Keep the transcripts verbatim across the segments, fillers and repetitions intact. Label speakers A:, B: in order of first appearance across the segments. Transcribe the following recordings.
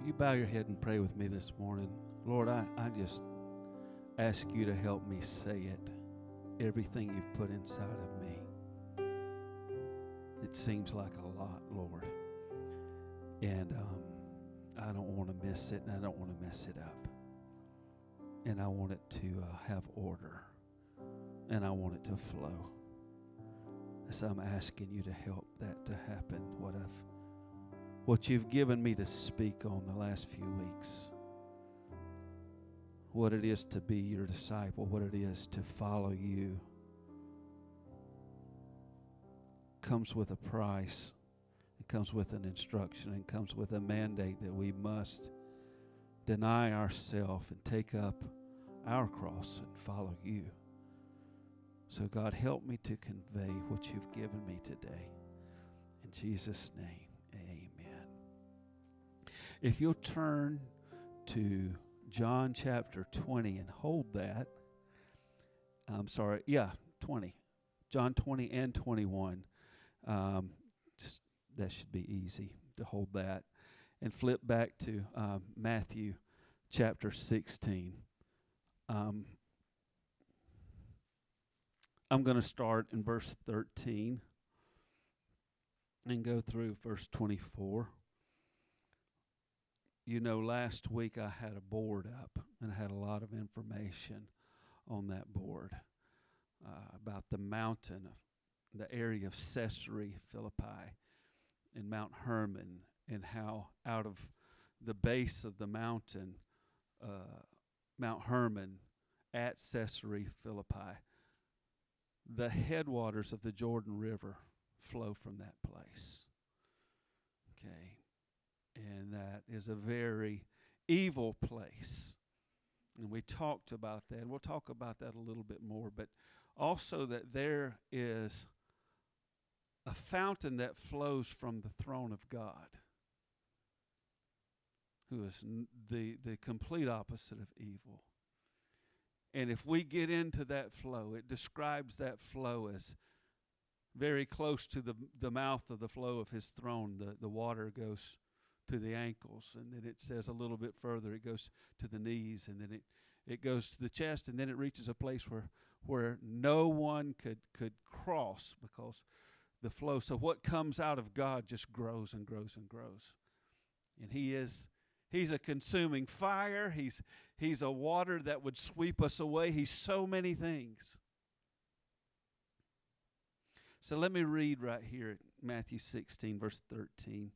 A: You bow your head and pray with me this morning. Lord, I, I just ask you to help me say it. Everything you've put inside of me. It seems like a lot, Lord. And um, I don't want to miss it, and I don't want to mess it up. And I want it to uh, have order. And I want it to flow. So I'm asking you to help that to happen. What I've What you've given me to speak on the last few weeks. What it is to be your disciple. What it is to follow you. Comes with a price. It comes with an instruction. It comes with a mandate that we must deny ourselves and take up our cross and follow you. So God, help me to convey what you've given me today. In Jesus' name, amen. If you'll turn to John chapter twenty and hold that. I'm sorry, yeah, twenty. John twenty and twenty-one. Um, just, that should be easy to hold that. And flip back to um, Matthew chapter sixteen. Um, I'm going to start in verse thirteen and go through verse twenty-four. You know, last week I had a board up, and I had a lot of information on that board uh, about the mountain, of the area of Caesarea Philippi and Mount Hermon, and how out of the base of the mountain, uh, Mount Hermon, at Caesarea Philippi, the headwaters of the Jordan River flow from that place. Okay. And that is a very evil place. And we talked about that. And we'll talk about that a little bit more. But also that there is a fountain that flows from the throne of God, who is n- the, the complete opposite of evil. And if we get into that flow, it describes that flow as very close to the the mouth of the flow of his throne. The, the water goes to the ankles, and then it says a little bit further, it goes to the knees, and then it, it goes to the chest, and then it reaches a place where where no one could, could cross because the flow. So what comes out of God just grows and grows and grows. And he is He's a consuming fire. He's He's a water that would sweep us away. He's so many things. So let me read right here, Matthew sixteen, verse thirteen.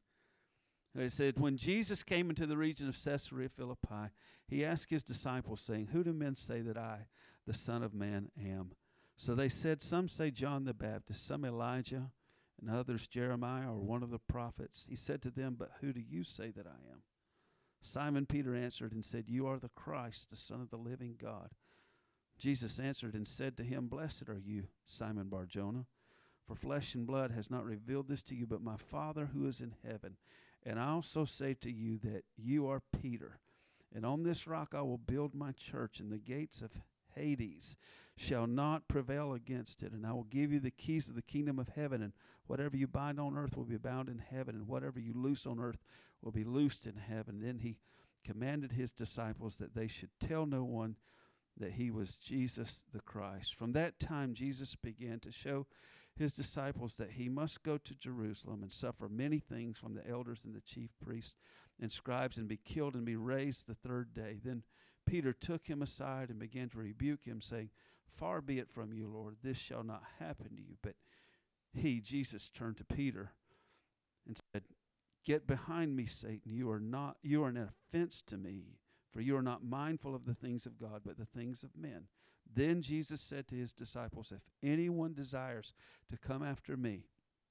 A: It said, when Jesus came into the region of Caesarea Philippi, he asked his disciples, saying, who do men say that I, the Son of Man, am? So they said, some say John the Baptist, some Elijah, and others Jeremiah or one of the prophets. He said to them, but who do you say that I am? Simon Peter answered and said, you are the Christ, the Son of the living God. Jesus answered and said to him, blessed are you, Simon Bar-Jonah, for flesh and blood has not revealed this to you, but my Father who is in heaven. And I also say to you that you are Peter, and on this rock I will build my church, and the gates of Hades shall not prevail against it. And I will give you the keys of the kingdom of heaven, and whatever you bind on earth will be bound in heaven, and whatever you loose on earth will be loosed in heaven. Then he commanded his disciples that they should tell no one that he was Jesus the Christ. From that time Jesus began to show his disciples that he must go to Jerusalem and suffer many things from the elders and the chief priests and scribes, and be killed and be raised the third day. Then Peter took him aside and began to rebuke him, saying, far be it from you, Lord, this shall not happen to you. But he, Jesus, turned to Peter and said, get behind me, Satan. You are not, you are an offense to me, for you are not mindful of the things of God, but the things of men. Then Jesus said to his disciples, if anyone desires to come after me,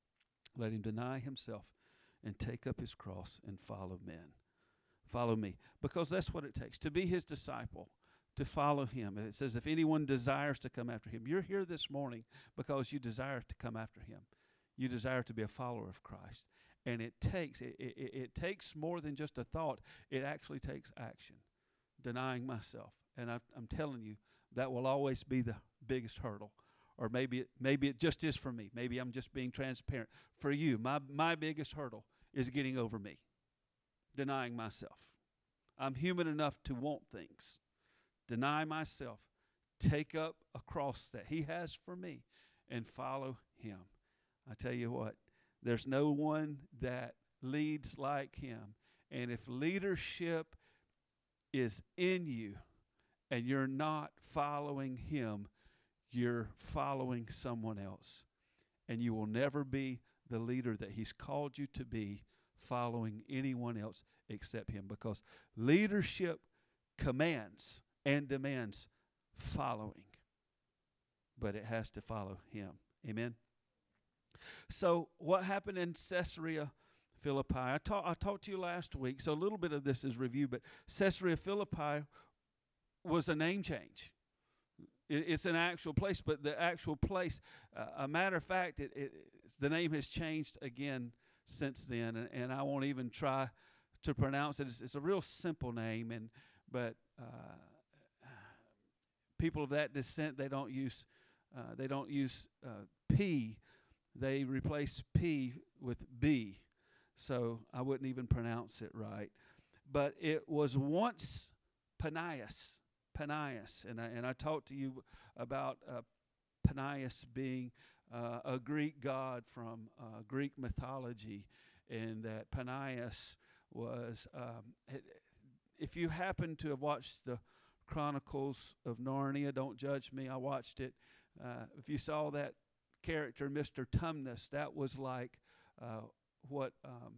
A: let him deny himself and take up his cross and follow men. Follow me. Because that's what it takes to be his disciple, to follow him. It says if anyone desires to come after him. You're here this morning because you desire to come after him. You desire to be a follower of Christ. And it takes it, it, it takes more than just a thought. It actually takes action. Denying myself. And I, I'm telling you, that will always be the biggest hurdle. Or maybe it, maybe it just is for me. Maybe I'm just being transparent. For you, my, my biggest hurdle is getting over me. denying myself. I'm human enough to want things. Deny myself. Take up a cross that he has for me and follow him. I tell you what, there's no one that leads like him. And if leadership is in you and you're not following him, you're following someone else. And you will never be the leader that he's called you to be following anyone else except him, because leadership commands and demands following, but it has to follow him. Amen. So what happened in Caesarea Philippi? I, ta- I talked to you last week, so a little bit of this is review, but Caesarea Philippi was a name change. It, it's an actual place, but the actual place, uh, a matter of fact, it, it, the name has changed again since then, and, and I won't even try to pronounce it. It's, it's a real simple name, and but uh, people of that descent, they don't use uh, they don't use uh, P. They replace P with B, so I wouldn't even pronounce it right. But it was once Panias, Panias, and I, and I talked to you about uh, Panias being uh, a Greek god from uh, Greek mythology, and that Panias was, um, it, if you happen to have watched the Chronicles of Narnia, don't judge me, I watched it. Uh, if you saw that character, Mister Tumnus, that was like uh, what um,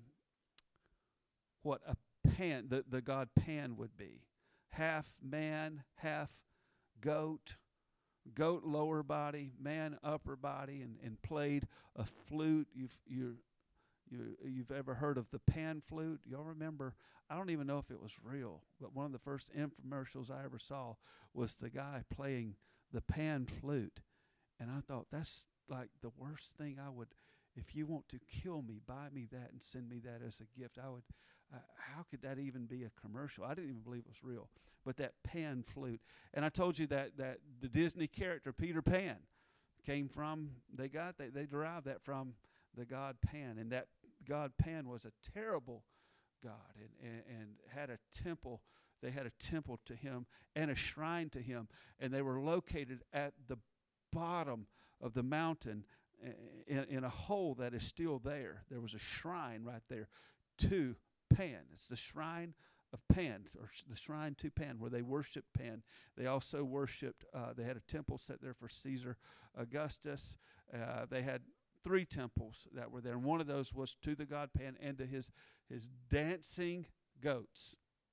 A: what a Pan, the, the god Pan would be. Half man, half goat. Goat lower body, man upper body, and, and played a flute. You've you you you've ever heard of the pan flute? Y'all remember? I don't even know if it was real, but one of the first infomercials I ever saw was the guy playing the pan flute, and I thought, that's like the worst thing I would. If you want to kill me, buy me that and send me that as a gift. I would. Uh, how could that even be a commercial? I didn't even believe it was real. But that pan flute. And I told you that that the Disney character Peter Pan came from, they got, they, they derived that from the god Pan. And that god Pan was a terrible god and, and, and had a temple. They had a temple to him and a shrine to him. And they were located at the bottom of the mountain in, in a hole that is still there. There was a shrine right there to Pan. It's the shrine of Pan, or sh- the shrine to Pan, where they worshiped Pan. They also worshipped, uh, they had a temple set there for Caesar Augustus. Uh, they had three temples that were there, and one of those was to the god Pan and to his, his dancing goats.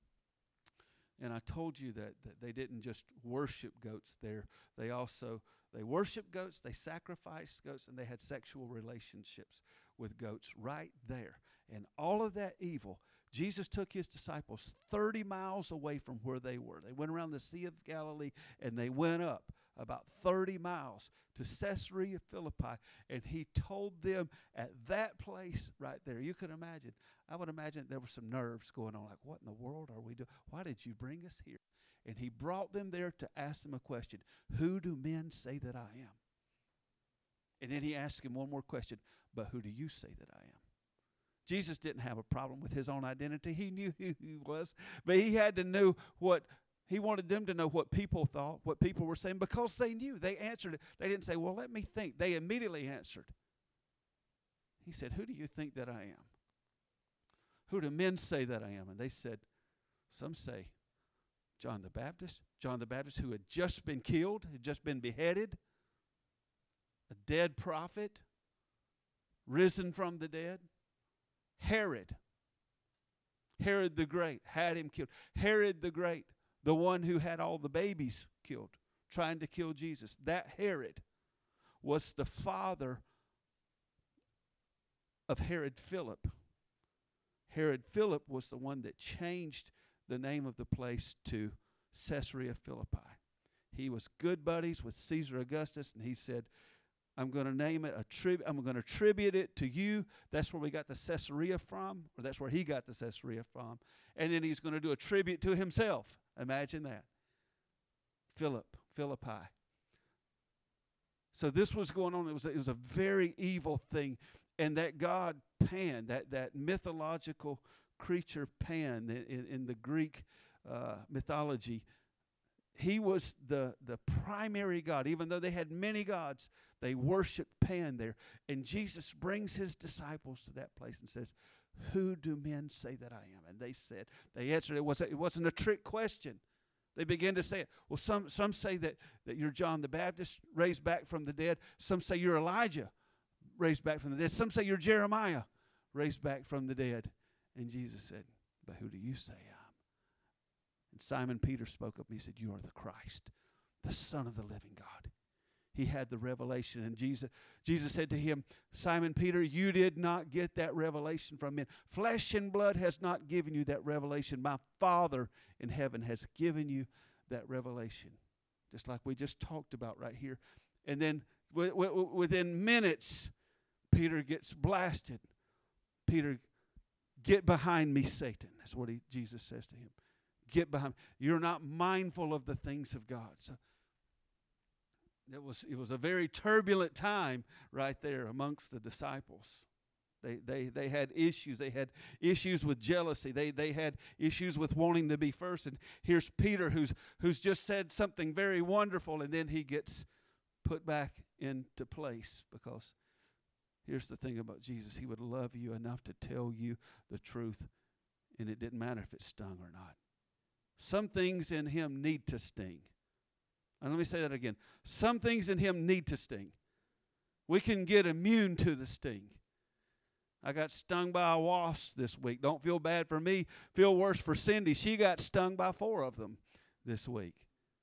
A: And I told you that, that they didn't just worship goats there. They also, they worshiped goats, they sacrificed goats, and they had sexual relationships with goats right there. And all of that evil, Jesus took his disciples thirty miles away from where they were. They went around the Sea of Galilee, and they went up about thirty miles to Caesarea Philippi, and he told them at that place right there, you could imagine, I would imagine there were some nerves going on, like, what in the world are we doing? Why did you bring us here? And he brought them there to ask them a question. Who do men say that I am? And then he asked him one more question, but who do you say that I am? Jesus didn't have a problem with his own identity. He knew who he was, but he had to know what, he wanted them to know what people thought, what people were saying, because they knew. They answered it. They didn't say, well, let me think. They immediately answered. He said, who do you think that I am? Who do men say that I am? And they said, some say John the Baptist. John the Baptist, who had just been killed, had just been beheaded, a dead prophet, risen from the dead. Herod, Herod the Great, had him killed. Herod the Great, the one who had all the babies killed, trying to kill Jesus. That Herod was the father of Herod Philip. Herod Philip was the one that changed the name of the place to Caesarea Philippi. He was good buddies with Caesar Augustus, and he said, I'm going to name it a trib. I'm going to attribute it to you. That's where we got the Caesarea from, or that's where he got the Caesarea from. And then he's going to do a tribute to himself. Imagine that. Philip, Philippi. So this was going on. It was a, it was a very evil thing, and that god Pan, that that mythological creature Pan in, in the Greek uh, mythology. He was the, the primary god. Even though they had many gods, they worshiped Pan there. And Jesus brings his disciples to that place and says, who do men say that I am? And they said, they answered, it wasn't, it wasn't a trick question. They began to say it. Well, some, some say that, that you're John the Baptist raised back from the dead. Some say you're Elijah raised back from the dead. Some say you're Jeremiah raised back from the dead. And Jesus said, but who do you say I am? And Simon Peter spoke up and he said, you are the Christ, the Son of the living God. He had the revelation. And Jesus, Jesus said to him, Simon Peter, you did not get that revelation from men. Flesh and blood has not given you that revelation. My Father in heaven has given you that revelation. Just like we just talked about right here. And then w- w- within minutes, Peter gets blasted. Peter, get behind me, Satan. That's what he, Jesus says to him. Get behind. You're not mindful of the things of God. So it was it was a very turbulent time right there amongst the disciples. They they they had issues. They had issues with jealousy. They they had issues with wanting to be first. And here's Peter who's who's just said something very wonderful, and then he gets put back into place because here's the thing about Jesus. He would love you enough to tell you the truth, and it didn't matter if it stung or not. Some things in him need to sting. And let me say that again. Some things in him need to sting. We can get immune to the sting. I got stung by a wasp this week. Don't feel bad for me. Feel worse for Cindy. She got stung by four of them this week.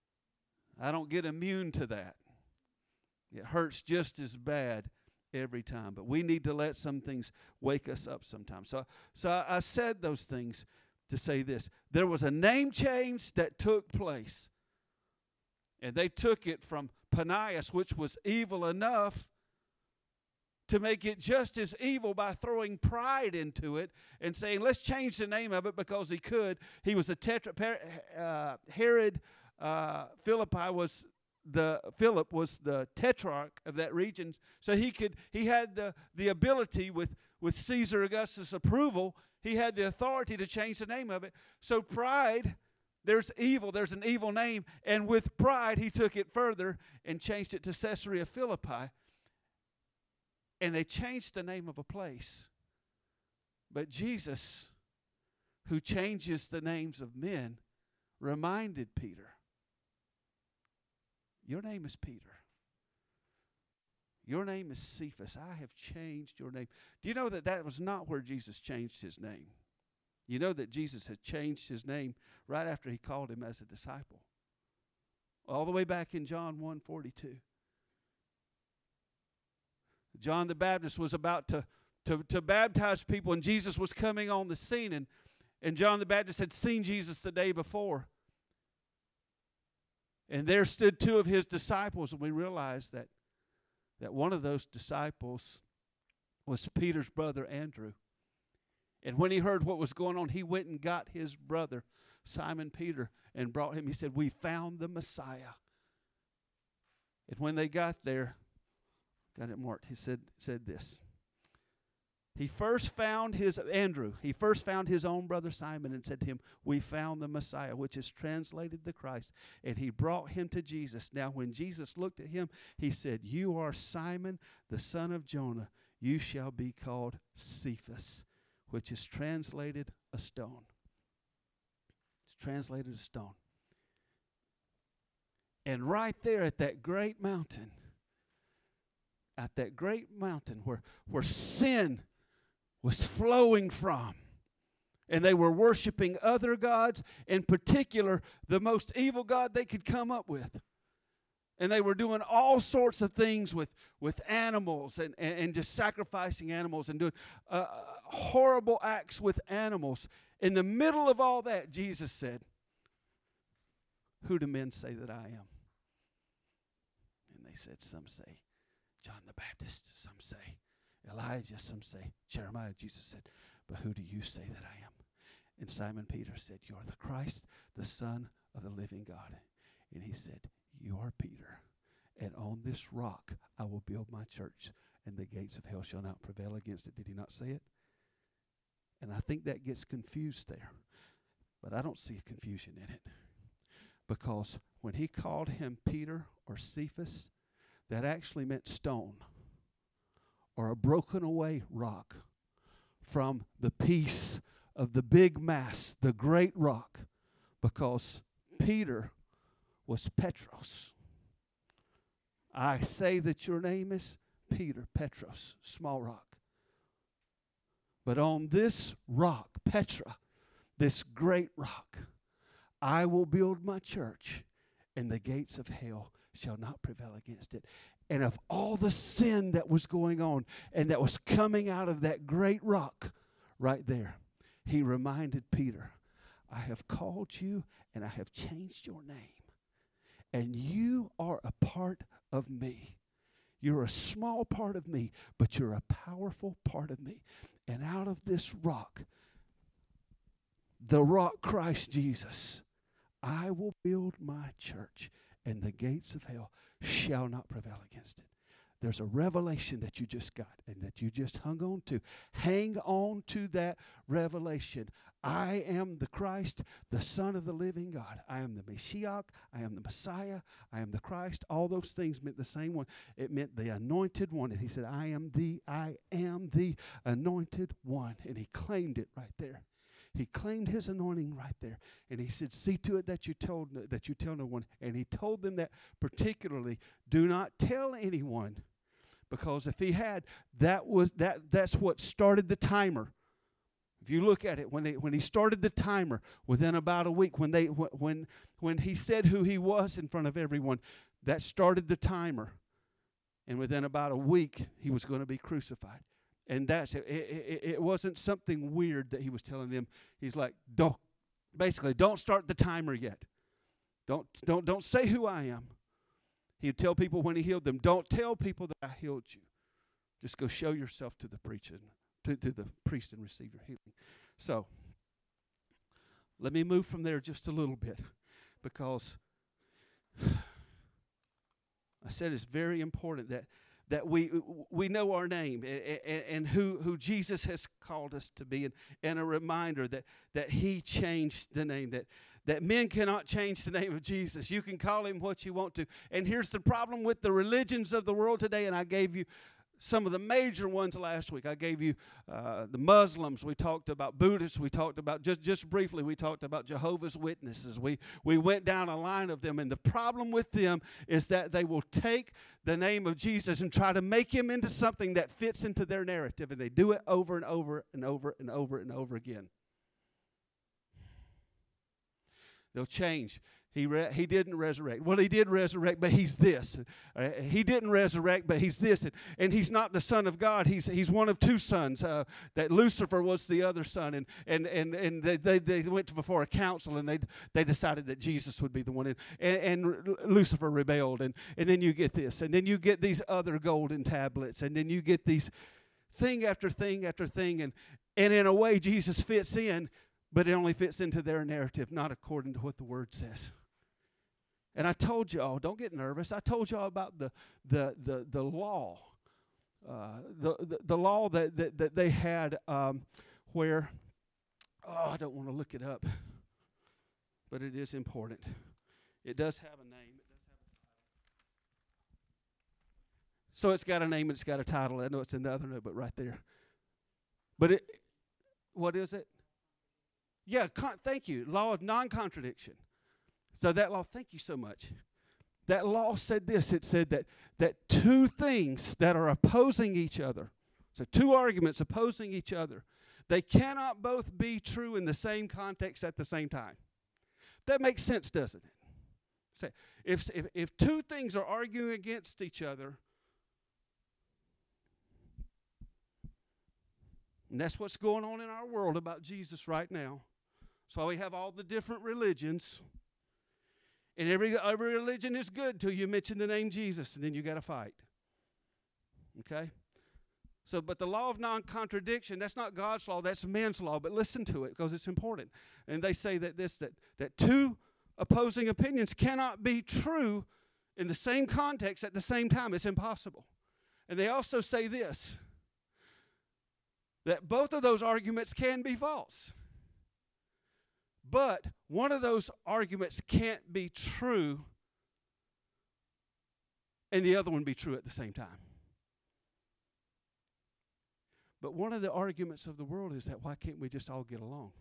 A: I don't get immune to that. It hurts just as bad every time. But we need to let some things wake us up sometimes. So, so I, I said those things to say this. There was a name change that took place. And they took it from Panias, which was evil enough, to make it just as evil by throwing pride into it and saying, let's change the name of it because he could. He was a tetra, uh, Herod uh, Philippi was the, Philip was the tetrarch of that region. So he could, he had the, the ability with, with Caesar Augustus' approval, he had the authority to change the name of it. So pride, there's evil, there's an evil name. And with pride, he took it further and changed it to Caesarea Philippi. And they changed the name of a place. But Jesus, who changes the names of men, reminded Peter, your name is Peter. Your name is Cephas. I have changed your name. Do you know that that was not where Jesus changed his name? You know that Jesus had changed his name right after he called him as a disciple. All the way back in John one forty-two. John the Baptist was about to, to, to baptize people, and Jesus was coming on the scene. And, and John the Baptist had seen Jesus the day before. And there stood two of his disciples, and we realized that, that one of those disciples was Peter's brother Andrew. And when he heard what was going on, he went and got his brother, Simon Peter, and brought him. He said, we found the Messiah. And when they got there, got it marked, he said, said this. He first found his, Andrew, he first found his own brother Simon and said to him, we found the Messiah, which is translated the Christ. And he brought him to Jesus. Now when Jesus looked at him, he said, you are Simon, the son of Jonah. You shall be called Cephas, which is translated a stone. It's translated a stone. And right there at that great mountain, at that great mountain where, where sin was flowing from, and they were worshiping other gods, in particular, the most evil god they could come up with. And they were doing all sorts of things with, with animals and, and, and just sacrificing animals and doing uh, horrible acts with animals. In the middle of all that, Jesus said, who do men say that I am? And they said, some say John the Baptist, some say Elijah, some say Jeremiah. Jesus said, but who do you say that I am? And Simon Peter said, you're the Christ, the Son of the living God. And he said, you are Peter, and on this rock I will build my church, and the gates of hell shall not prevail against it. Did he not say it? And I think that gets confused there. But I don't see a confusion in it. Because when he called him Peter or Cephas, that actually meant stone or a broken away rock from the piece of the big mass, the great rock. Because Peter was Petros. I say that your name is Peter, Petros, small rock. But on this rock, Petra, this great rock, I will build my church, and the gates of hell shall not prevail against it. And of all the sin that was going on and that was coming out of that great rock right there, he reminded Peter, I have called you and I have changed your name. And you are a part of me. You're a small part of me, but you're a powerful part of me. And out of this rock, the rock Christ Jesus, I will build my church, and the gates of hell shall not prevail against it. There's a revelation that you just got and that you just hung on to. Hang on to that revelation. I am the Christ, the Son of the living God. I am the Mashiach. I am the Messiah. I am the Christ. All those things meant the same one. It meant the anointed one. And he said, I am the, I am the anointed one. And he claimed it right there. He claimed his anointing right there. And he said, see to it that you told that you tell no one. And he told them that particularly, do not tell anyone. Because if he had, that was that that's what started the timer. If you look at it, when they, when he started the timer, within about a week, when they when when he said who he was in front of everyone, that started the timer. And within about a week, he was going to be crucified. And that's it, it, it wasn't something weird that he was telling them. He's like, don't, basically, don't start the timer yet. Don't, don't, don't say who I am. He'd tell people when he healed them, don't tell people that I healed you. Just go show yourself to the preacher, to, to the priest and receive your healing. So, let me move from there just a little bit, because I said it's very important that that we we know our name and, and who, who Jesus has called us to be, and, and a reminder that, that he changed the name, that, that men cannot change the name of Jesus. You can call him what you want to. And here's the problem with the religions of the world today, and I gave you some of the major ones last week. I gave you uh, the Muslims. We talked about Buddhists. We talked about, just, just briefly, we talked about Jehovah's Witnesses. We, we went down a line of them. And the problem with them is that they will take the name of Jesus and try to make him into something that fits into their narrative. And they do it over and over and over and over and over again. They'll change. He re- he didn't resurrect. Well, he did resurrect, but he's this. Uh, he didn't resurrect, but he's this. And, and he's not the Son of God. He's he's one of two sons. Uh, that Lucifer was the other son. And and and, and they, they, they went to before a council, and they they decided that Jesus would be the one. And, and, and Lucifer rebelled. And, and then you get this. And then you get these other golden tablets. And then you get these thing after thing after thing. And, and in a way, Jesus fits in, but it only fits into their narrative, not according to what the Word says. And I told y'all, don't get nervous. I told y'all about the the the the law, uh, the, the the law that that, that they had, um, where, oh, I don't want to look it up, but it is important. It does have a name. It does have a title. So it's got a name and it's got a title. I know it's in the other note, but right there. But it, what is it? Yeah, con- thank you. Law of non-contradiction. So that law, thank you so much. That law said this. It said that, that two things that are opposing each other, so two arguments opposing each other, they cannot both be true in the same context at the same time. That makes sense, doesn't it? So if, if, if two things are arguing against each other, and that's what's going on in our world about Jesus right now. So we have all the different religions. And every, every religion is good till you mention the name Jesus, and then you got to fight. Okay? So, but the law of non-contradiction, that's not God's law, that's man's law. But listen to it, because it's important. And they say that this, that, that two opposing opinions cannot be true in the same context at the same time. It's impossible. And they also say this, that both of those arguments can be false. But one of those arguments can't be true and the other one be true at the same time. But one of the arguments of the world is that why can't we just all get along?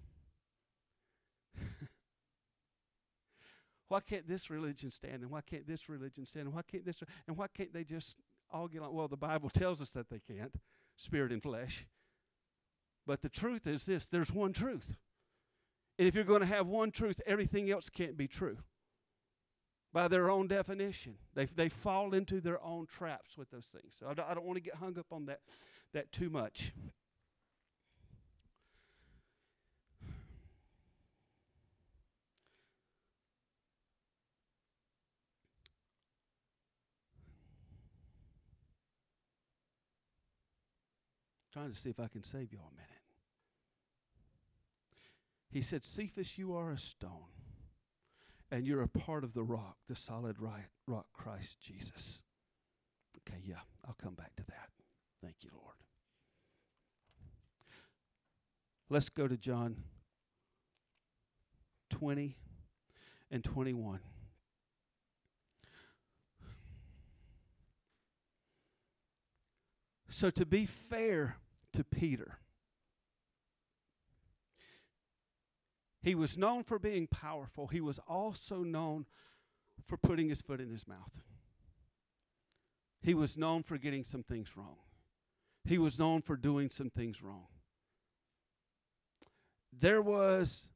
A: Why can't this religion stand, and why can't this religion stand, and why can't this, and why can't they just all get along? Well, the Bible tells us that they can't, spirit and flesh. But the truth is this, there's one truth. And if you're going to have one truth, everything else can't be true. By their own definition. They they fall into their own traps with those things. So I don't, I don't want to get hung up on that, that too much. Trying to see if I can save you all a minute. He said, Cephas, you are a stone, and you're a part of the rock, the solid rock, Christ Jesus. Okay, yeah, I'll come back to that. Thank you, Lord. Let's go to John twenty and twenty-one. So to be fair to Peter, he was known for being powerful. He was also known for putting his foot in his mouth. He was known for getting some things wrong. He was known for doing some things wrong. There was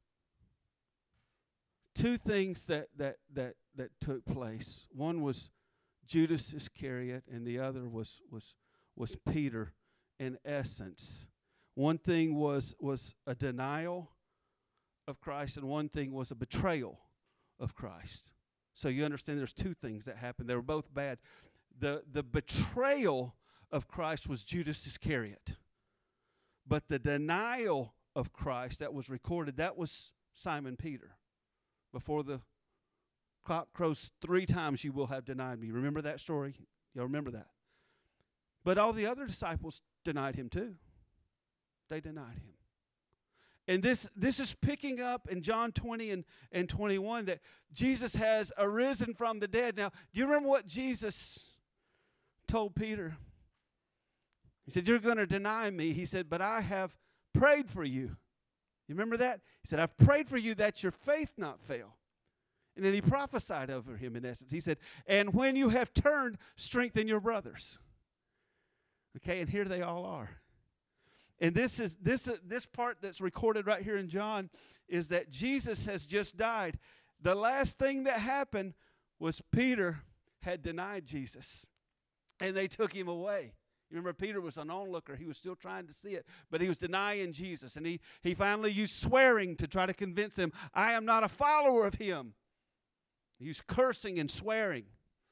A: two things that that that that took place. One was Judas Iscariot, and the other was was was Peter. In essence, one thing was was a denial of Christ, and one thing was a betrayal of Christ. So you understand there's two things that happened. They were both bad. The, the betrayal of Christ was Judas Iscariot. But the denial of Christ that was recorded, that was Simon Peter. Before the cock crows three times, you will have denied me. Remember that story? Y'all remember that? But all the other disciples denied him too. They denied him. And this, this is picking up in John twenty and, and twenty-one that Jesus has arisen from the dead. Now, do you remember what Jesus told Peter? He said, you're going to deny me. He said, but I have prayed for you. You remember that? He said, I've prayed for you that your faith not fail. And then he prophesied over him in essence. He said, and when you have turned, strengthen your brothers. Okay, and here they all are. And this is this uh, this part that's recorded right here in John is that Jesus has just died. The last thing that happened was Peter had denied Jesus, and they took him away. You remember, Peter was an onlooker. He was still trying to see it, but he was denying Jesus, and he he finally used swearing to try to convince them, I am not a follower of him. He was cursing and swearing.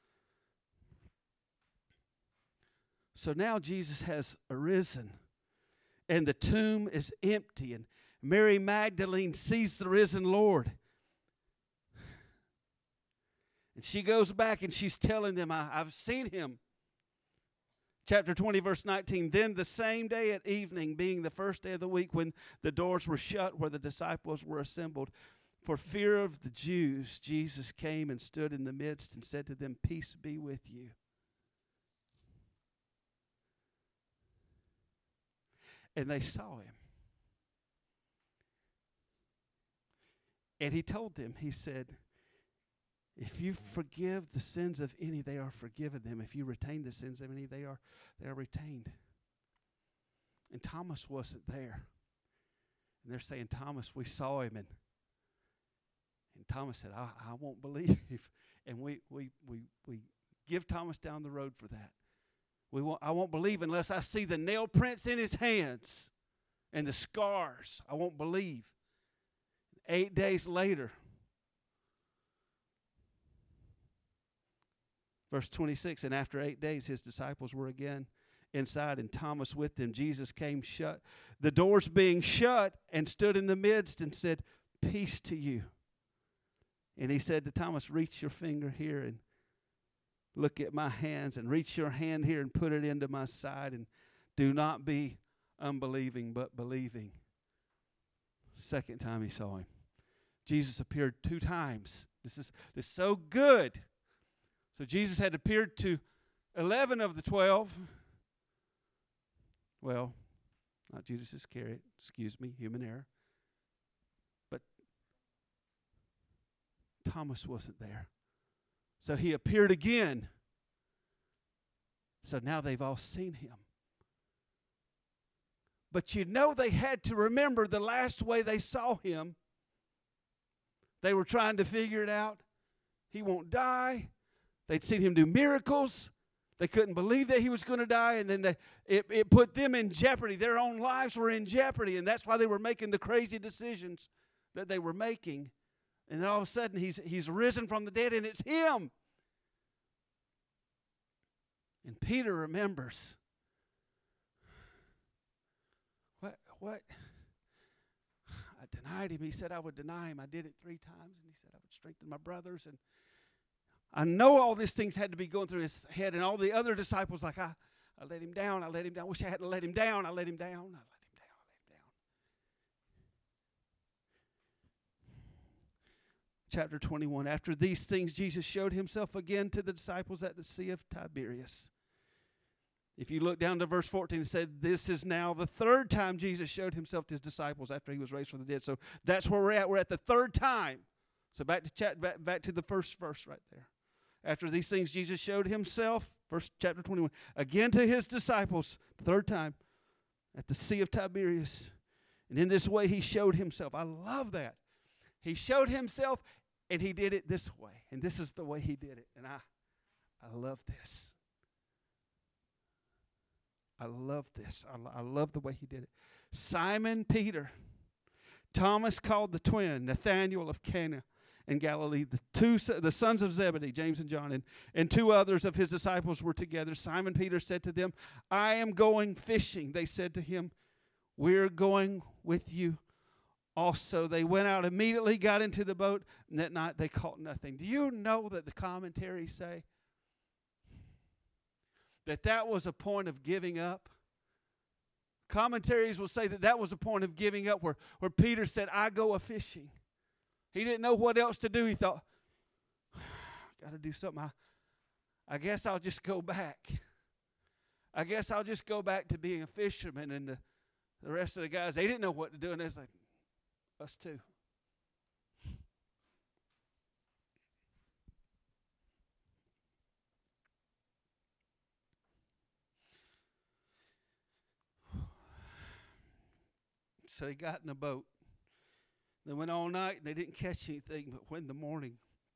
A: So now Jesus has arisen. And the tomb is empty. And Mary Magdalene sees the risen Lord. And she goes back and she's telling them, I, I've seen him. Chapter twenty, verse nineteen. Then the same day at evening, being the first day of the week, when the doors were shut where the disciples were assembled, for fear of the Jews, Jesus came and stood in the midst and said to them, peace be with you. And they saw him. And he told them, he said, if you forgive the sins of any, they are forgiven them. If you retain the sins of any, they are, they are retained. And Thomas wasn't there. And they're saying, Thomas, we saw him. And, and Thomas said, I, I won't believe. And we, we, we, we give Thomas down the road for that. We won't, I won't believe unless I see the nail prints in his hands and the scars. I won't believe. Eight days later, verse twenty-six, and after eight days his disciples were again inside and Thomas with them. Jesus came shut, the doors being shut, and stood in the midst and said, peace to you. And he said to Thomas, reach your finger here and look at my hands, and reach your hand here and put it into my side, and do not be unbelieving but believing. Second time he saw him. Jesus appeared two times. This is, this is so good. So Jesus had appeared to eleven of the twelve. Well, not Judas Iscariot, excuse me, human error. But Thomas wasn't there. So he appeared again. So now they've all seen him. But you know they had to remember the last way they saw him. They were trying to figure it out. He won't die. They'd seen him do miracles. They couldn't believe that he was going to die, and then they, it, it put them in jeopardy. Their own lives were in jeopardy, and that's why they were making the crazy decisions that they were making. And then all of a sudden, he's, he's risen from the dead, and it's him. And Peter remembers. What? What? I denied him. He said I would deny him. I did it three times, and he said I would strengthen my brothers. And I know all these things had to be going through his head, and all the other disciples, like, I, I let him down, I let him down. I wish I hadn't let him down. I let him down. I let him down. I let him down. Chapter twenty-one. After these things, Jesus showed himself again to the disciples at the Sea of Tiberias. If you look down to verse fourteen, it said, this is now the third time Jesus showed himself to his disciples after he was raised from the dead. So that's where we're at. We're at the third time. So back to chat, back, back to the first verse right there. After these things, Jesus showed himself, verse chapter twenty-one, again to his disciples, the third time, at the Sea of Tiberias. And in this way, he showed himself. I love that. He showed himself, and he did it this way. And this is the way he did it. And I, I love this. I love this. I, I love the way he did it. Simon Peter, Thomas called the twin, Nathanael of Cana in Galilee, the two the sons of Zebedee, James and John, and, and two others of his disciples were together. Simon Peter said to them, I am going fishing. They said to him, we're going with you also. They went out immediately, got into the boat, and that night they caught nothing. Do you know that the commentaries say that that was a point of giving up? Commentaries will say that that was a point of giving up where, where Peter said, I go a-fishing. He didn't know what else to do. He thought, got to do something. I, I guess I'll just go back. I guess I'll just go back to being a fisherman. And the, the rest of the guys, they didn't know what to do. And they was like, us too. So they got in the boat. They went all night and they didn't catch anything, but when the morning,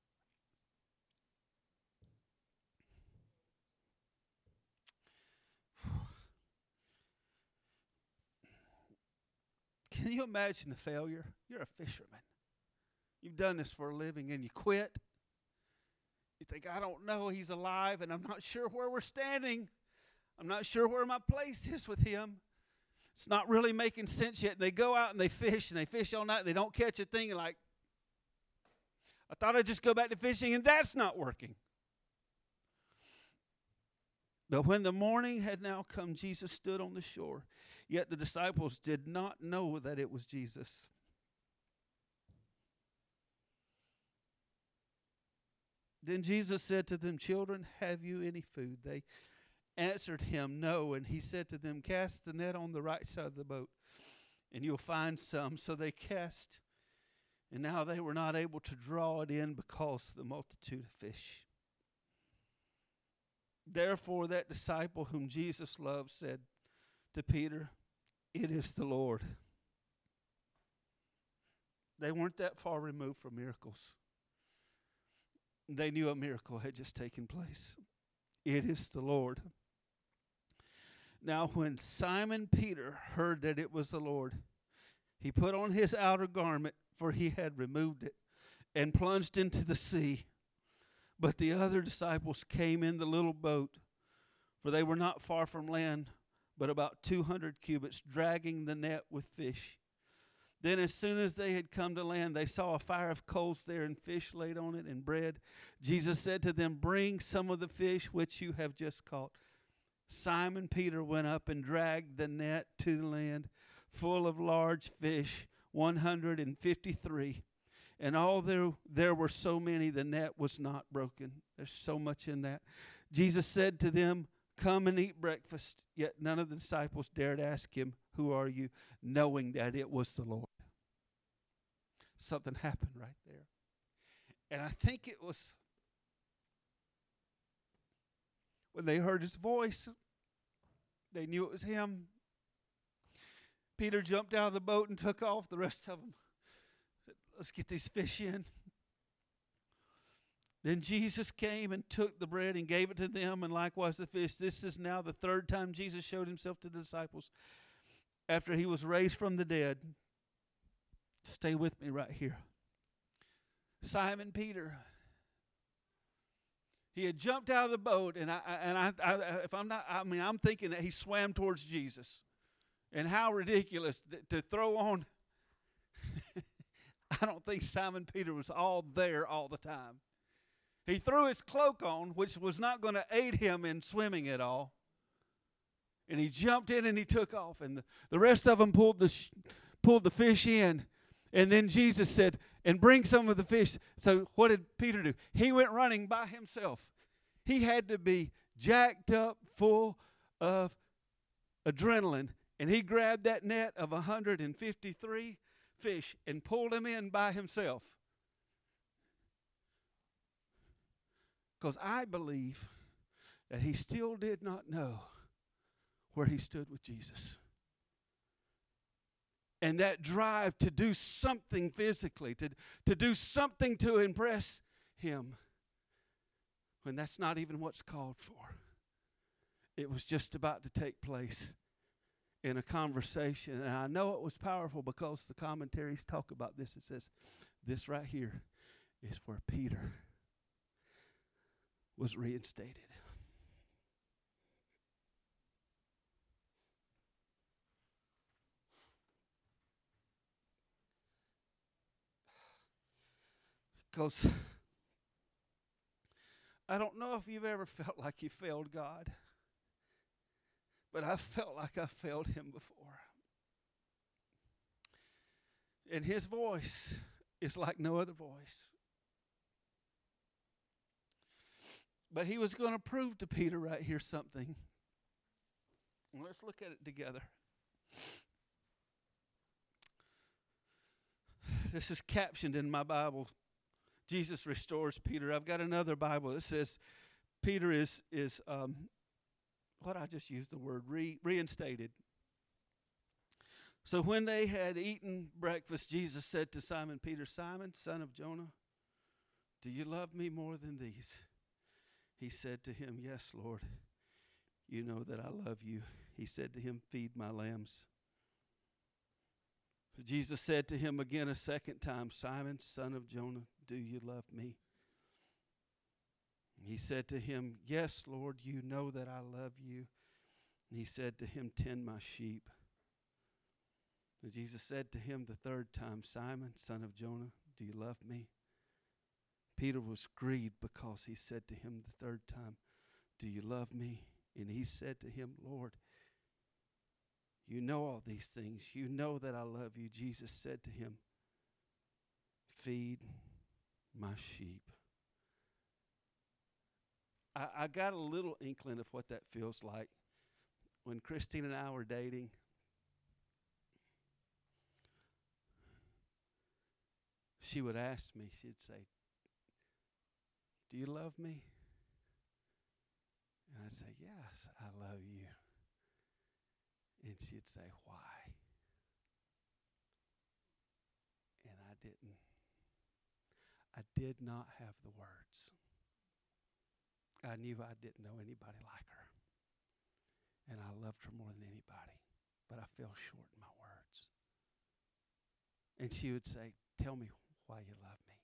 A: can you imagine the failure? You're a fisherman. You've done this for a living and you quit. You think, I don't know, he's alive and I'm not sure where we're standing. I'm not sure where my place is with him. It's not really making sense yet. And they go out and they fish, and they fish all night, and they don't catch a thing. And like, I thought I'd just go back to fishing, and that's not working. But when the morning had now come, Jesus stood on the shore. Yet the disciples did not know that it was Jesus. Then Jesus said to them, children, have you any food? They answered him, no. And he said to them, cast the net on the right side of the boat, and you'll find some. So they cast, and now they were not able to draw it in because of the multitude of fish. Therefore that disciple whom Jesus loved said to Peter, it is the Lord. They weren't that far removed from miracles. They knew a miracle had just taken place. It is the Lord. Now when Simon Peter heard that it was the Lord, he put on his outer garment, for he had removed it, and plunged into the sea. But the other disciples came in the little boat, for they were not far from land, but about two hundred cubits, dragging the net with fish. Then as soon as they had come to land, they saw a fire of coals there, and fish laid on it, and bread. Jesus said to them, bring some of the fish which you have just caught. Simon Peter went up and dragged the net to the land full of large fish, one hundred fifty-three. And although there were so many, the net was not broken. There's so much in that. Jesus said to them, "Come and eat breakfast." Yet none of the disciples dared ask him, "Who are you?" knowing that it was the Lord. Something happened right there. And I think it was when they heard his voice, they knew it was him. Peter jumped out of the boat and took off. The rest of them said, "Let's get these fish in." Then Jesus came and took the bread and gave it to them, and likewise the fish. This is now the third time Jesus showed himself to the disciples after he was raised from the dead. Stay with me right here. Simon Peter, he had jumped out of the boat, and I and I, I if I'm not, I mean, I'm thinking that he swam towards Jesus, and how ridiculous to, to throw on. I don't think Simon Peter was all there all the time. He threw his cloak on, which was not going to aid him in swimming at all. And he jumped in and he took off. And the, the rest of them pulled the, sh- pulled the fish in. And then Jesus said, "And bring some of the fish." So what did Peter do? He went running by himself. He had to be jacked up, full of adrenaline. And he grabbed that net of one hundred fifty-three fish and pulled them in by himself. Because I believe that he still did not know where he stood with Jesus. And that drive to do something physically, to, to do something to impress him, when that's not even what's called for. It was just about to take place in a conversation. And I know it was powerful because the commentaries talk about this. It says, this right here is where Peter was reinstated. Because I don't know if you've ever felt like you failed God, but I felt like I failed him before. And his voice is like no other voice. But he was going to prove to Peter right here something. Let's look at it together. This is captioned in my Bible. Jesus restores Peter. I've got another Bible that says Peter is, is um, what I just used the word, re, reinstated. So when they had eaten breakfast, Jesus said to Simon Peter, "Simon, son of Jonah, do you love me more than these?" He said to him, "Yes, Lord, you know that I love you." He said to him, "Feed my lambs." So Jesus said to him again a second time, "Simon, son of Jonah, do you love me?" He said to him, "Yes, Lord, you know that I love you." And he said to him, "Tend my sheep." And Jesus said to him the third time, "Simon, son of Jonah, do you love me?" Peter was grieved because he said to him the third time, "Do you love me?" And he said to him, "Lord, you know all these things. You know that I love you." Jesus said to him, "Feed my sheep." I, I got a little inkling of what that feels like. When Christine and I were dating, she would ask me, she'd say, "Do you love me?" And I'd say, "Yes, I love you." And she'd say, "Why?" And I didn't. I did not have the words. I knew I didn't know anybody like her. And I loved her more than anybody. But I fell short in my words. And she would say, "Tell me why you love me."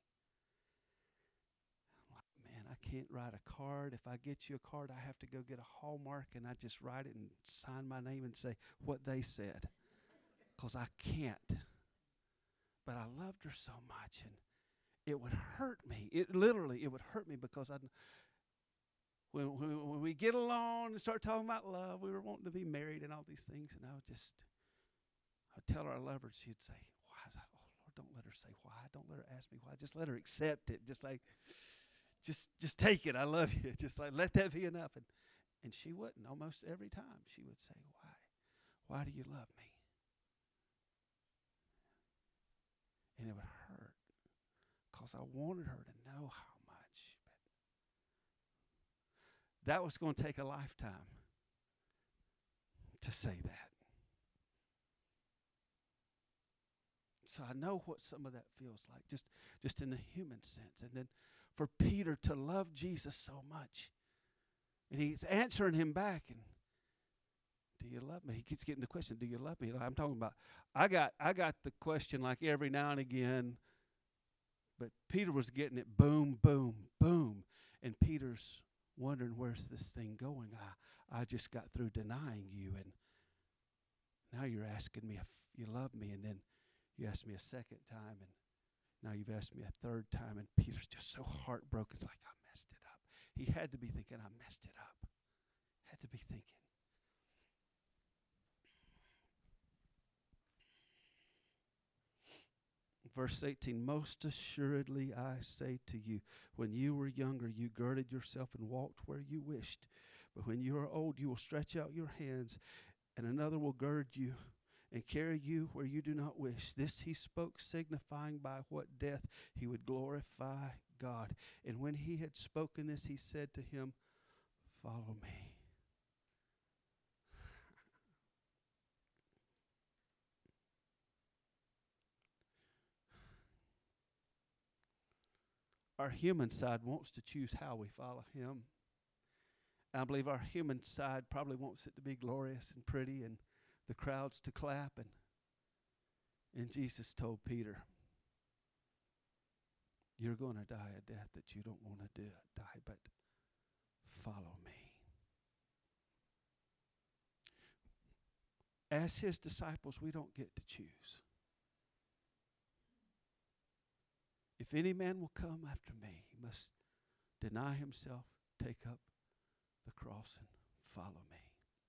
A: I'm like, "Man, I can't write a card. If I get you a card, I have to go get a Hallmark and I just write it and sign my name and say what they said. Because I can't." But I loved her so much, and it would hurt me. It literally, it would hurt me because I'd, when, when, when we get along and start talking about love, we were wanting to be married and all these things. And I would just, I'd tell her I love her. She'd say, why? I was like, oh, Lord, don't let her say why. Don't let her ask me why. Just let her accept it. Just like, just just take it. I love you. Just like, let that be enough. And, and she wouldn't. Almost every time she would say, why? Why do you love me? And it would hurt because I wanted her to know how much. But that was going to take a lifetime to say that. So I know what some of that feels like, just, just in the human sense. And then for Peter to love Jesus so much, and he's answering him back, and do you love me? He keeps getting the question, do you love me? I'm talking about, I got I got the question like every now and again, but Peter was getting it boom, boom, boom. And Peter's wondering, where's this thing going? I, I just got through denying you, and now you're asking me if you love me, and then you asked me a second time, and now you've asked me a third time, and Peter's just so heartbroken, like, I messed it up. He had to be thinking, I messed it up. Had to be thinking. Verse eighteen, most assuredly I say to you, when you were younger, you girded yourself and walked where you wished. But when you are old, you will stretch out your hands, and another will gird you and carry you where you do not wish. This he spoke, signifying by what death he would glorify God. And when he had spoken this, he said to him, follow me. Our human side wants to choose how we follow him. I believe our human side probably wants it to be glorious and pretty and the crowds to clap. And, and Jesus told Peter, you're going to die a death that you don't want to do, die, but follow me. As his disciples, we don't get to choose. If any man will come after me, he must deny himself, take up the cross, and follow me.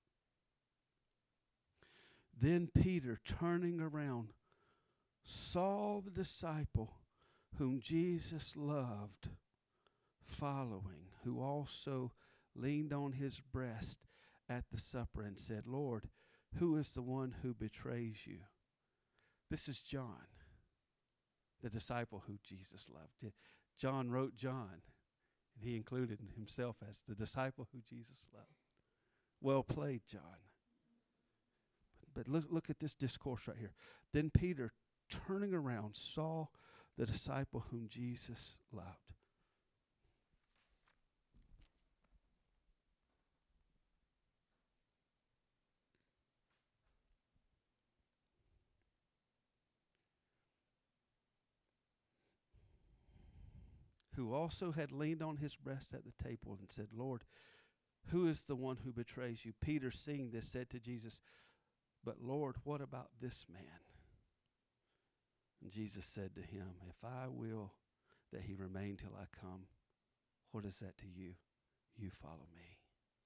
A: Then Peter, turning around, saw the disciple whom Jesus loved following, who also leaned on his breast at the supper and said, Lord, who is the one who betrays you? This is John, the disciple who Jesus loved. John wrote John, and he included himself as the disciple who Jesus loved. Well played, John. But, but look, look at this discourse right here. Then Peter, turning around, saw the disciple whom Jesus loved. Who also had leaned on his breast at the table and said, Lord, who is the one who betrays you? Peter, seeing this, said to Jesus, but Lord, what about this man? And Jesus said to him, if I will that he remain till I come, what is that to you? You follow me.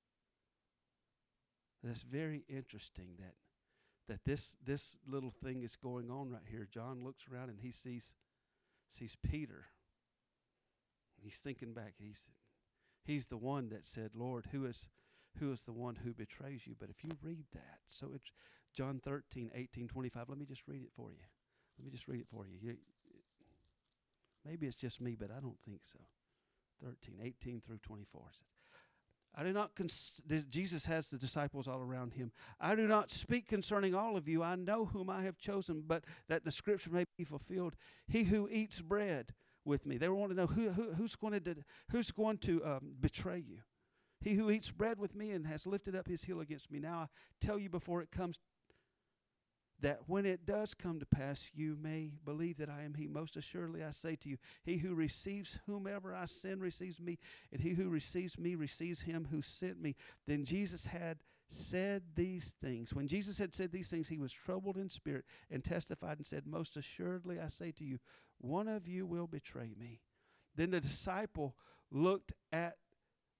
A: That's very interesting that that this this little thing is going on right here. John looks around and he sees sees Peter. He's thinking back. He's he's the one that said, Lord, who is who is the one who betrays you? But if you read that, so it's John thirteen, eighteen, twenty-five. Let me just read it for you. Let me just read it for you. you maybe it's just me, but I don't think so. thirteen, eighteen through twenty-four says, I do not, cons- Jesus has the disciples all around him. I do not speak concerning all of you. I know whom I have chosen, but that the scripture may be fulfilled. He who eats bread with me. They want to know who, who who's going to who's going to um, betray you. He who eats bread with me and has lifted up his heel against me. Now I tell you before it comes, that when it does come to pass, you may believe that I am he. Most assuredly I say to you, he who receives whomever I send receives me, and he who receives me receives him who sent me. Then Jesus had said these things. When Jesus had said these things, he was troubled in spirit and testified and said, most assuredly I say to you, one of you will betray me. Then the disciple looked at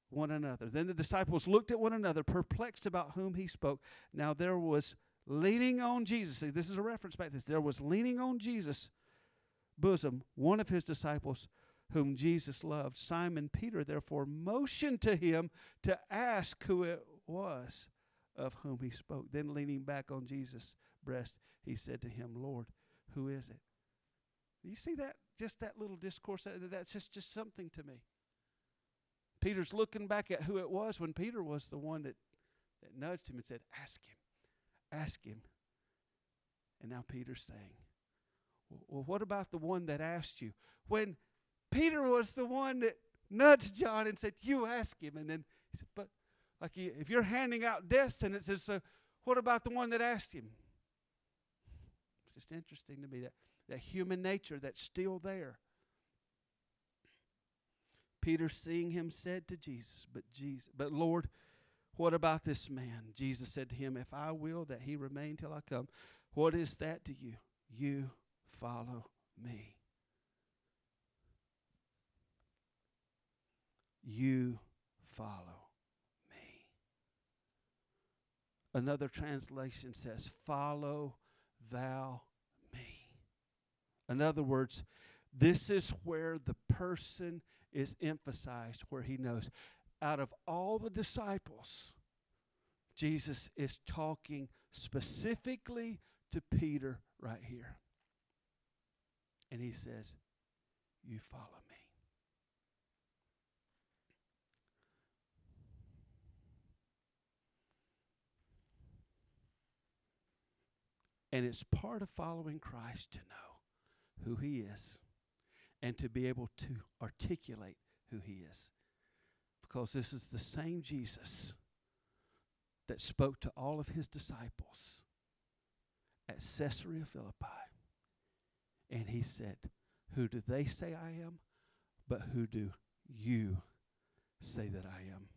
A: one another. Then the disciples looked at one another, perplexed about whom he spoke. Now there was leaning on Jesus. See, this is a reference back to this. There was leaning on Jesus' bosom one of his disciples whom Jesus loved. Simon Peter therefore motioned to him to ask who it was of whom he spoke. Then leaning back on Jesus' breast, he said to him, Lord, who is it? You see that? Just that little discourse, that's just, just something to me. Peter's looking back at who it was when Peter was the one that, that nudged him and said, ask him, ask him. And now Peter's saying, well, what about the one that asked you? When Peter was the one that nudged John and said, you ask him. And then he said, but like you, if you're handing out death sentences, so what about the one that asked him? It's just interesting to me that, that human nature that's still there. Peter, seeing him, said to Jesus, but Jesus, but Lord, what about this man? Jesus said to him, if I will that he remain till I come, what is that to you? You follow me. You follow me. Another translation says, follow thou me. In other words, this is where the person is emphasized, where he knows. Out of all the disciples, Jesus is talking specifically to Peter right here. And he says, you follow me. And it's part of following Christ to know who he is and to be able to articulate who he is. Because this is the same Jesus that spoke to all of his disciples at Caesarea Philippi. And he said, who do they say I am? But who do you say that I am?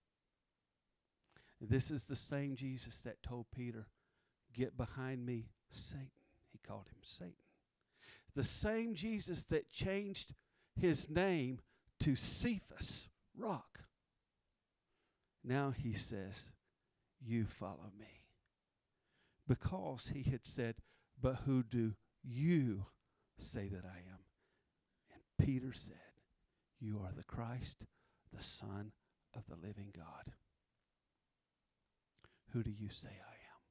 A: This is the same Jesus that told Peter, get behind me, Satan. He called him Satan. The same Jesus that changed his name to Cephas, rock. Now he says, you follow me. Because he had said, but who do you say that I am? And Peter said, you are the Christ, the Son of the living God. Who do you say I am?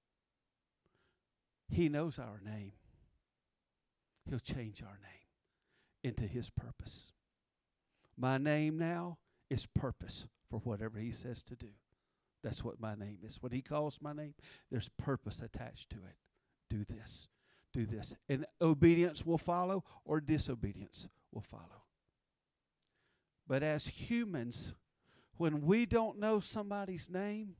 A: He knows our name. He'll change our name into his purpose. My name now is purpose for whatever he says to do. That's what my name is. What he calls my name, there's purpose attached to it. Do this. Do this. And obedience will follow, or disobedience will follow. But as humans, when we don't know somebody's name,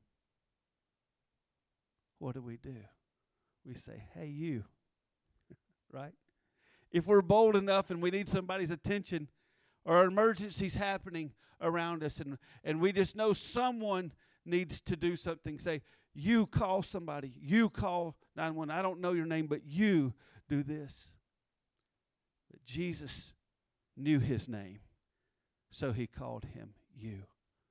A: what do we do? We say, hey, you. Right? If we're bold enough and we need somebody's attention, or an emergency's happening around us, and, and we just know someone needs to do something, say, you call somebody. You call nine one one. I don't know your name, but you do this. But Jesus knew his name, so he called him you.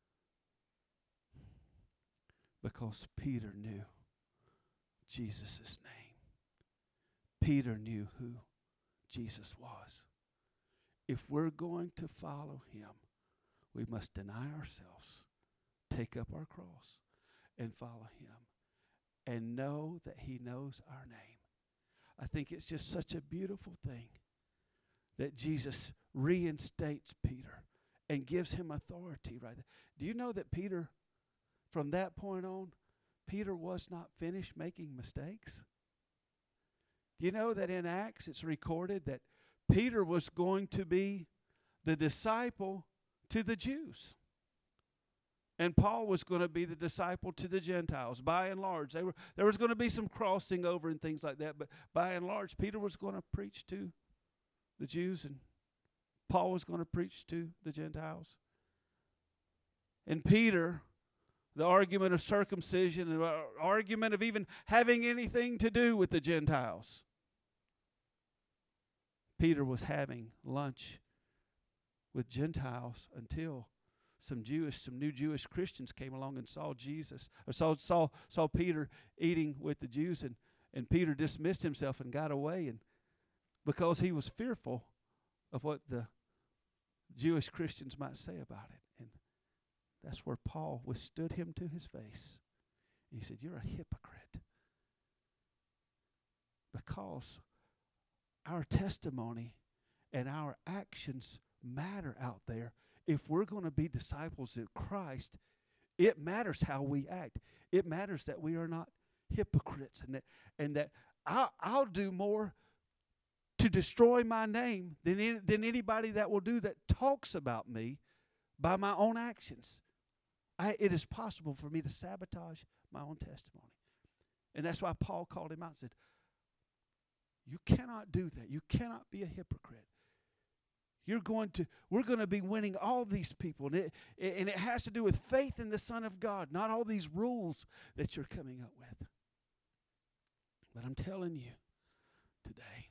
A: Because Peter knew Jesus' name. Peter knew who Jesus was. If we're going to follow him, we must deny ourselves, take up our cross, and follow him, and know that he knows our name. I think it's just such a beautiful thing that Jesus reinstates Peter and gives him authority right there. Do you know that Peter, from that point on, Peter was not finished making mistakes? Do you know that in Acts it's recorded that Peter was going to be the disciple to the Jews, and Paul was going to be the disciple to the Gentiles? By and large, they were, there was going to be some crossing over and things like that, but by and large, Peter was going to preach to the Jews, and Paul was going to preach to the Gentiles. And Peter, the argument of circumcision, and the argument of even having anything to do with the Gentiles, Peter was having lunch with Gentiles until some Jewish, some new Jewish Christians came along and saw Jesus, or saw saw saw Peter eating with the Jews, and, and Peter dismissed himself and got away, and because he was fearful of what the Jewish Christians might say about it. And that's where Paul withstood him to his face. And he said, "You're a hypocrite." Because our testimony and our actions matter out there. If we're going to be disciples of Christ, it matters how we act. It matters that we are not hypocrites, and that and that I'll, I'll do more to destroy my name than any, than anybody that will do that talks about me by my own actions. I, it is possible for me to sabotage my own testimony. And that's why Paul called him out and said, you cannot do that. You cannot be a hypocrite. You're going to, we're going to be winning all these people. And it, and it has to do with faith in the Son of God, not all these rules that you're coming up with. But I'm telling you today,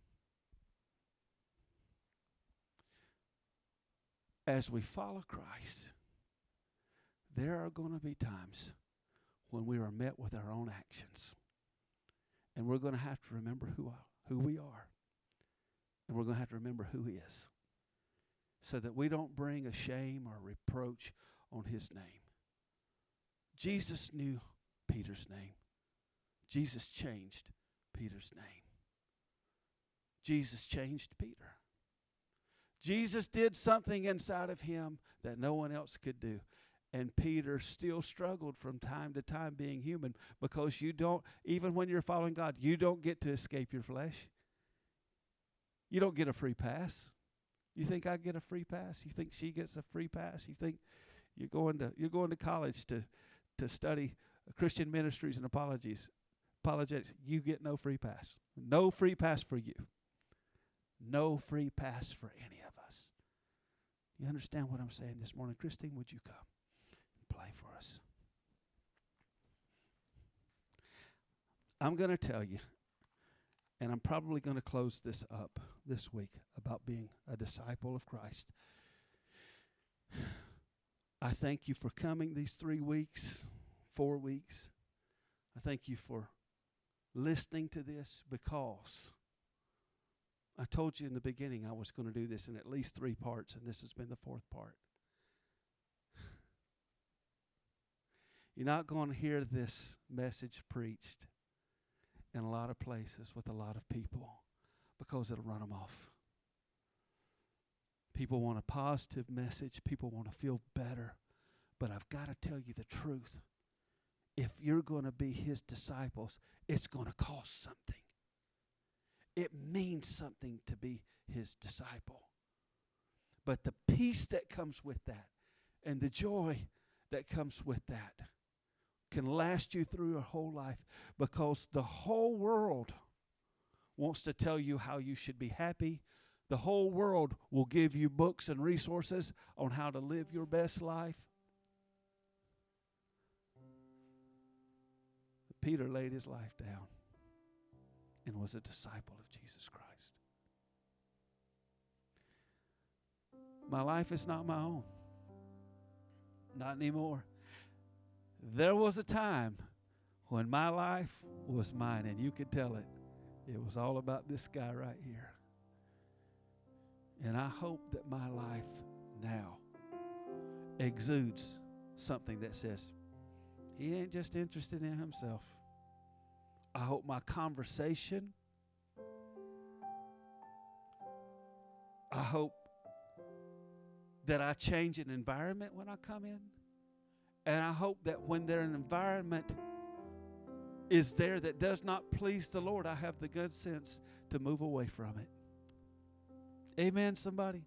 A: as we follow Christ, there are going to be times when we are met with our own actions. And we're going to have to remember who, who we are. And we're going to have to remember who He is, so that we don't bring a shame or reproach on His name. Jesus knew Peter's name. Jesus changed Peter's name. Jesus changed Peter. Jesus did something inside of him that no one else could do. And Peter still struggled from time to time being human, because you don't, even when you're following God, you don't get to escape your flesh. You don't get a free pass. You think I get a free pass? You think she gets a free pass? You think you're going to you're going to college to to study Christian ministries and apologies, apologetics? You get no free pass. No free pass for you. No free pass for any of us. You understand what I'm saying this morning? Christine, would you come and play for us? I'm going to tell you, and I'm probably going to close this up this week, about being a disciple of Christ. I thank you for coming these three weeks, four weeks. I thank you for listening to this, because I told you in the beginning I was going to do this in at least three parts, and this has been the fourth part. You're not going to hear this message preached in a lot of places with a lot of people, because it'll run them off. People want a positive message. People want to feel better. But I've got to tell you the truth. If you're going to be His disciples, it's going to cost something. It means something to be His disciple. But the peace that comes with that, and the joy that comes with that, can last you through your whole life, because the whole world wants to tell you how you should be happy. The whole world will give you books and resources on how to live your best life. But Peter laid his life down and was a disciple of Jesus Christ. My life is not my own. Not anymore. There was a time when my life was mine, and you could tell it. It was all about this guy right here. And I hope that my life now exudes something that says, he ain't just interested in himself. I hope my conversation, I hope that I change an environment when I come in. And I hope that when their environment is there that does not please the Lord, I have the good sense to move away from it. Amen, somebody?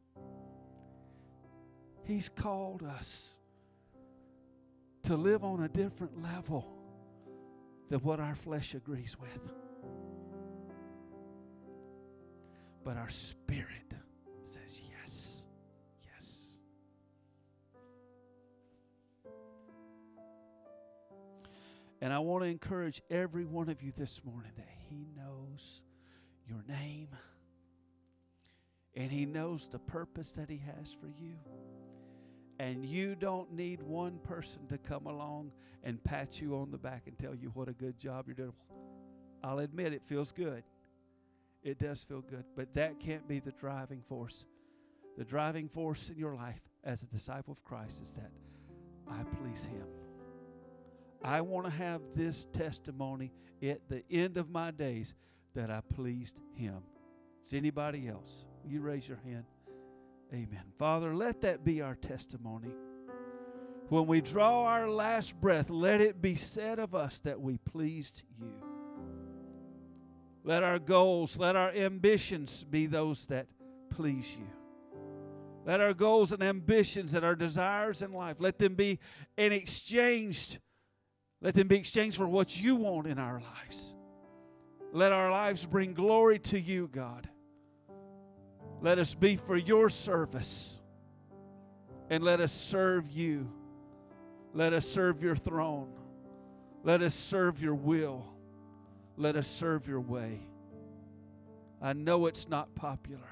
A: He's called us to live on a different level than what our flesh agrees with. But our spirit says yes, yes. And I want to encourage every one of you this morning that He knows your name, and He knows the purpose that He has for you. And you don't need one person to come along and pat you on the back and tell you what a good job you're doing. I'll admit it feels good. It does feel good. But that can't be the driving force. The driving force in your life as a disciple of Christ is that I please Him. I want to have this testimony at the end of my days that I pleased Him. Is anybody else? You raise your hand. Amen. Father, let that be our testimony. When we draw our last breath, let it be said of us that we pleased you. Let our goals, let our ambitions be those that please you. Let our goals and ambitions and our desires in life, let them be in exchanged. Let them be exchanged for what you want in our lives. Let our lives bring glory to you, God. Let us be for your service. And let us serve you. Let us serve your throne. Let us serve your will. Let us serve your way. I know it's not popular.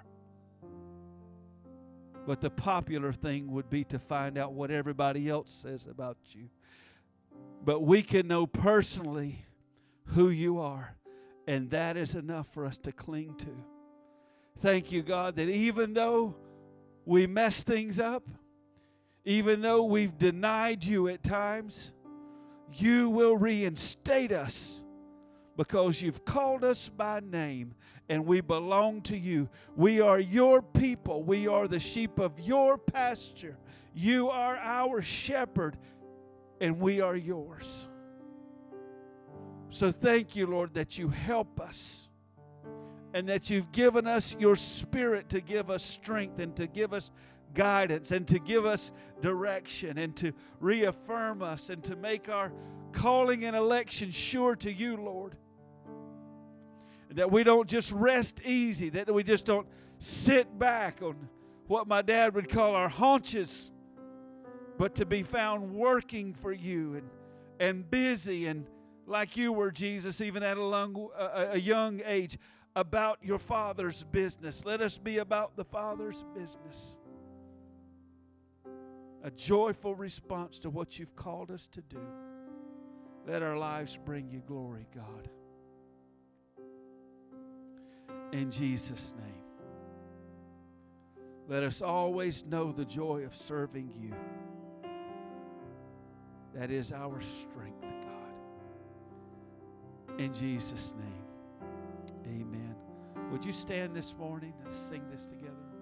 A: But the popular thing would be to find out what everybody else says about you. But we can know personally who you are. And that is enough for us to cling to. Thank you, God, that even though we mess things up, even though we've denied you at times, you will reinstate us because you've called us by name and we belong to you. We are your people. We are the sheep of your pasture. You are our shepherd and we are yours. So thank you, Lord, that you help us. And that you've given us your Spirit to give us strength and to give us guidance and to give us direction and to reaffirm us and to make our calling and election sure to you, Lord. That we don't just rest easy, that we just don't sit back on what my dad would call our haunches, but to be found working for you and, and busy and like you were, Jesus, even at a, long, a, a young age, about your Father's business. Let us be about the Father's business. A joyful response to what you've called us to do. Let our lives bring you glory, God. In Jesus' name. Let us always know the joy of serving you. That is our strength, God. In Jesus' name. Amen. Would you stand this morning and sing this together?